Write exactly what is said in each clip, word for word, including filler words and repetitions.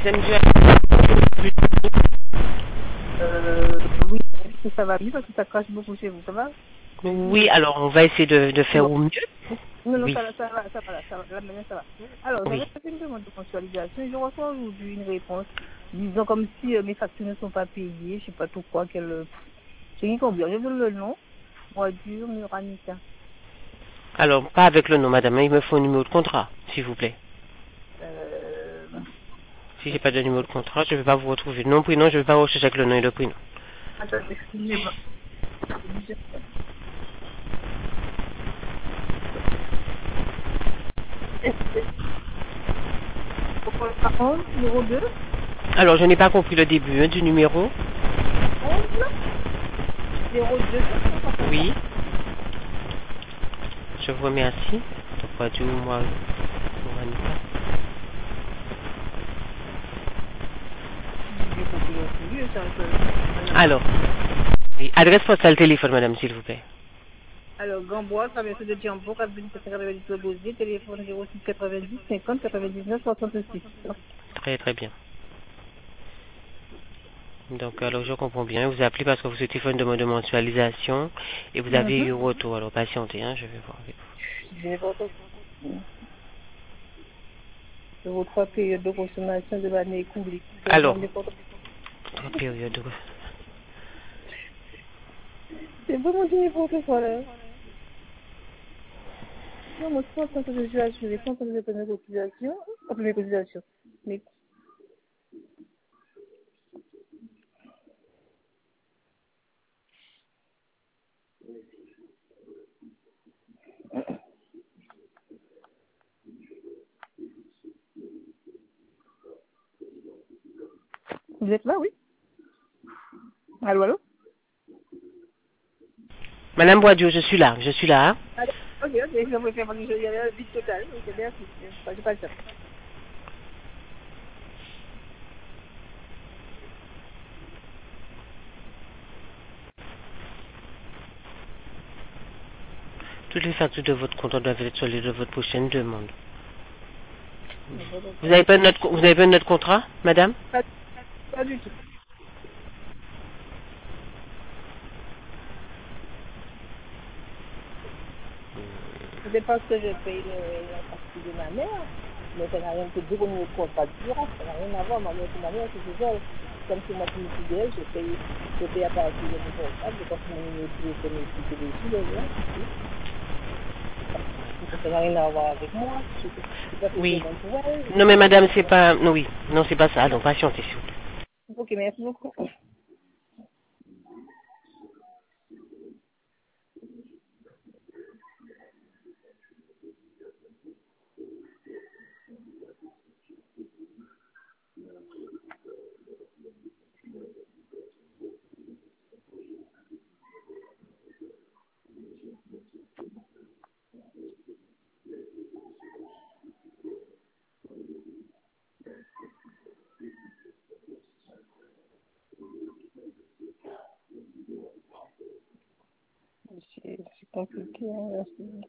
S M du Euh, oui, est-ce que ça va mieux parce que ça crache beaucoup chez vous, ça va? Oui, alors on va essayer de, de faire Bon. au mieux. Non, non, Oui. ça, va, ça va, ça va, ça va, là, maintenant ça va. Alors, Oui. j'avais fait une demande de mensualisation et je reçois aujourd'hui une réponse disant comme si euh, mes factures ne sont pas payées, je sais pas trop quoi, quelle... J'ai dit combien, je donne le nom, moi dur, Muranita. Alors, pas avec le nom, madame, hein, il me faut un numéro de contrat, s'il vous plaît. Euh... Si j'ai pas de numéro de contrat, je ne vais pas vous retrouver. Non, prénom, je ne vais pas rechercher avec le nom et le prénom. Attends, excusez-moi. onze, numéro deux, Alors, je n'ai pas compris le début hein, du numéro. onze, zéro deux, Oui. Je vous remercie. Pourquoi Dieu, moi, moi, Alors, oui. Adresse postale téléphone, madame, s'il vous plaît. Alors, Gambois, traversée de Djambo, quatre-vingt-dix-sept quatre-vingt-dix Bosier, téléphone zéro six quatre-vingt-dix cinquante quatre-vingt-dix-neuf soixante-six. Très, très bien. Donc, alors, je comprends bien. Vous appelez parce que vous souhaitez faire une demande de mensualisation et vous avez eu retour. Alors, patientez, hein, je vais voir avec Je n'ai pas entendu. De vos trois périodes de consommation de l'année écoulée. vous. Alors, trois périodes. C'est vraiment du n'importe quoi, là. Non, moi, je pense que je suis assurée, je pense que je vais prendre mes cotisations, pas mes cotisations. Mais, vous êtes là, oui? Allô, allô? Madame Boidieu, je suis là, je suis là. Hein. Allô? Ok, ok, je vais faire parce que je y aller vite total. Ok, merci. Je pas le temps. Toutes les factures de votre compte doivent être sur les de votre prochaine demande. Vous n'avez pas notre, vous avez pas notre contrat, madame? Pas, pas du tout. C'est parce que je paye le, la partie de ma mère, mais ça n'a rien que dire au niveau de contrat de durable, ça n'a rien à voir. Ma mère, c'est ma mère, c'est déjà, comme c'est moi qui me suis d'elle, je paye, je paye à partir de mon portable, je passe mon numéro de téléphone et tout dessus, là, c'est tout. Ça n'a rien à voir avec moi, je sais pas que c'est Oui. bon pour elle. Non mais madame, c'est pas, non oui, non c'est pas ça, donc patientez s'il vous plaît. Ok, merci beaucoup. C'est c'est compliqué, hein, merci.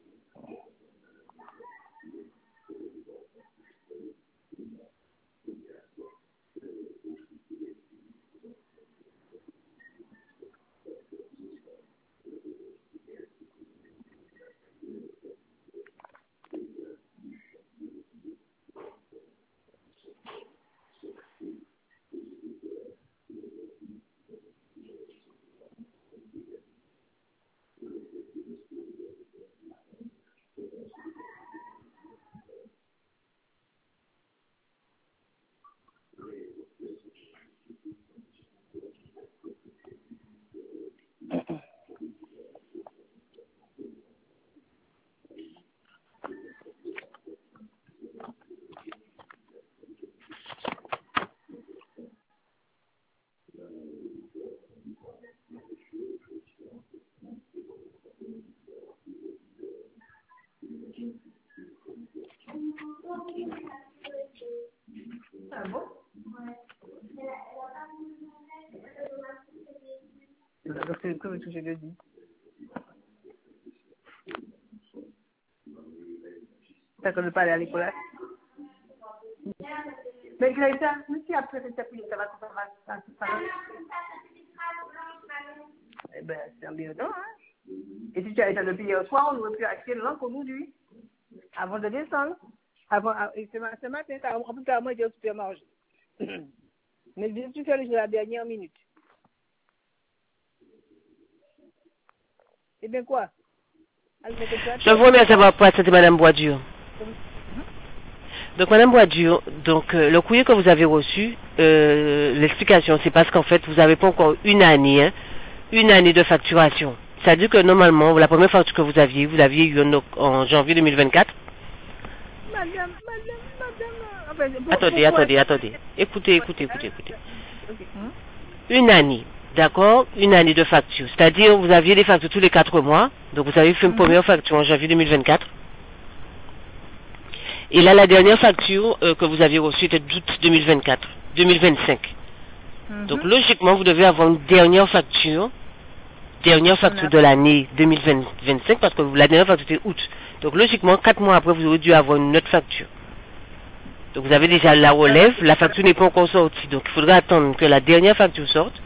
Ah bon? C'est comme je le dis. T'as qu'on ne pas aller à l'école là? Mais Greta, si après cette période, ça va, ça va, ça va. Eh ben, c'est un bien temps, hein. Et si tu as été le payer au soir, on aurait pu acheter l'encre aujourd'hui, avant de descendre. Avant, ce matin, en plus, moi, j'ai au supermarché. Mais je suis fait la dernière minute. Eh bien quoi? Je vous remercie d'avoir présenté Madame Boisdur. Donc Madame Boisdur, donc euh, le courrier que vous avez reçu, euh, l'explication, c'est parce qu'en fait vous n'avez pas encore une année, hein, une année de facturation. C'est-à-dire que normalement, la première facture que vous aviez, vous l'aviez eu en, en janvier deux mille vingt-quatre. Madame, madame, madame. Enfin, attendez, pourquoi... attendez, attendez. Écoutez, écoutez, écoutez, écoutez. Okay. Une année, d'accord, une année de facture. C'est-à-dire vous aviez des factures tous les quatre mois. Donc vous avez fait une mm-hmm. première facture en janvier deux mille vingt-quatre. Et là, la dernière facture euh, que vous aviez reçue était d'août deux mille vingt-quatre, deux mille vingt-cinq. Mm-hmm. Donc logiquement, vous devez avoir une dernière facture, dernière facture de l'année deux mille vingt-cinq, parce que la dernière facture était août. Donc logiquement, quatre mois après, vous aurez dû avoir une autre facture. Donc vous avez déjà la relève, la facture n'est pas encore sortie. Donc il faudra attendre que la dernière facture sorte.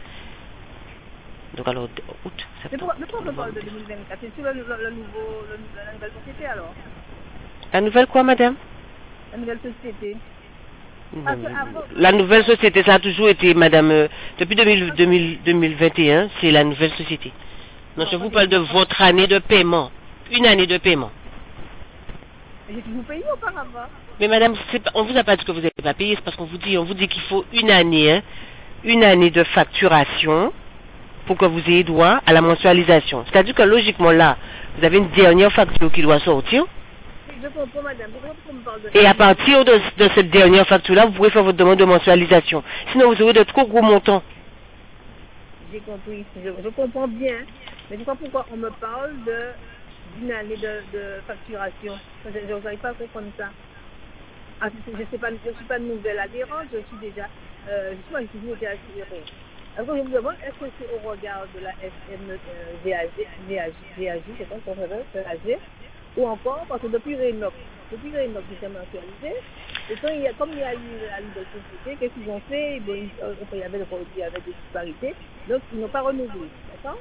Donc alors, août, septembre. Mais pourquoi on parle de deux mille vingt-quatre? C'est sur le, le, le nouveau, le, la nouvelle société alors? La nouvelle quoi, madame? La nouvelle société. Parce que avant... La nouvelle société, ça a toujours été, madame, euh, depuis deux mille, deux mille, deux mille vingt et un, c'est la nouvelle société. Donc je vous parle de votre année de paiement. Une année de paiement. Mais j'ai toujours payé auparavant. Mais madame, pas, on vous a pas dit que vous n'avez pas payé, c'est parce qu'on vous dit, on vous dit qu'il faut une année, hein, une année de facturation pour que vous ayez droit à la mensualisation. C'est-à-dire que logiquement là, vous avez une dernière facture qui doit sortir. Je comprends, madame. Pourquoi me parle de et à partir de, de cette dernière facture-là, vous pouvez faire votre demande de mensualisation. Sinon, vous aurez de trop gros montants. J'ai compris. Je, je comprends bien. Mais je ne sais pas pourquoi on me parle d'une année de, de facturation. Je n'arrive pas à comprendre ça. Ah, je ne suis pas nouvelle adhérente. Je suis déjà... Euh, je suis toujours été assurée. Alors, je me demande, est-ce que c'est au regard de la S M V A G, c'est quoi qu'on appelle, V A G, ou encore, parce que depuis Rénoc, depuis Rénoc, qui s'est mensualisé, et quand il y a, comme il y a eu la nouvelle société, qu'est-ce qu'ils ont fait? Bon, il y avait le produit, il y avait des disparités, donc ils n'ont pas renouvelé, d'accord?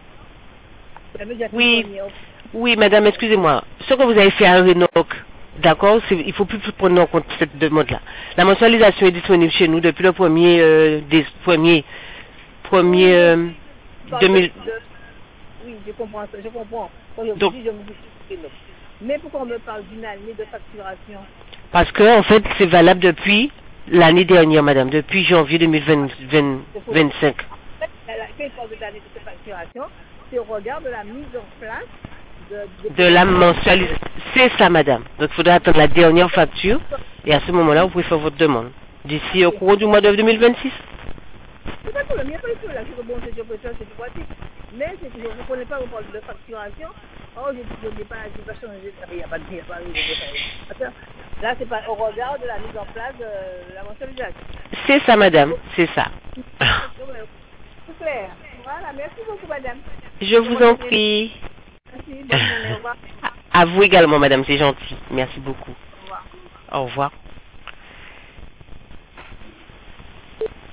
Oui, oui, madame, excusez-moi. Ce que vous avez fait à Rénoc, d'accord, il ne faut plus prendre en compte cette demande-là. La mensualisation est disponible chez nous depuis le premier, euh, des premiers, premier, euh, deux mille. Oui, je comprends ça, je comprends. Quand je vous dis, je me dis, mais pourquoi on me parle d'une année de facturation? Parce que, en fait, c'est valable depuis l'année dernière, madame, depuis janvier deux mille vingt-cinq. Quelle sorte d'année de facturation? C'est au regard de la mise en place de, de, de la mensualisation. C'est ça, madame. Donc, il faudra attendre la dernière facture et à ce moment-là, vous pouvez faire votre demande. D'ici au cours du mois de deux mille vingt-six. C'est pas problème, il n'y a pas de là, c'est bon, c'est je peux faire, c'est pratique. Mais c'est que je ne connais pas, on parle de facturation. Oh, je n'ai pas, je pas changé, il n'y a pas de, il n'y a pas de, là, c'est pas au regard de la mise en place de la mensualisation. C'est ça, madame, c'est ça. C'est clair. Voilà, merci beaucoup, madame. Je vous en prie. Merci, bonne journée, au revoir. À vous également, madame, c'est gentil. Merci beaucoup. Au revoir. Au revoir.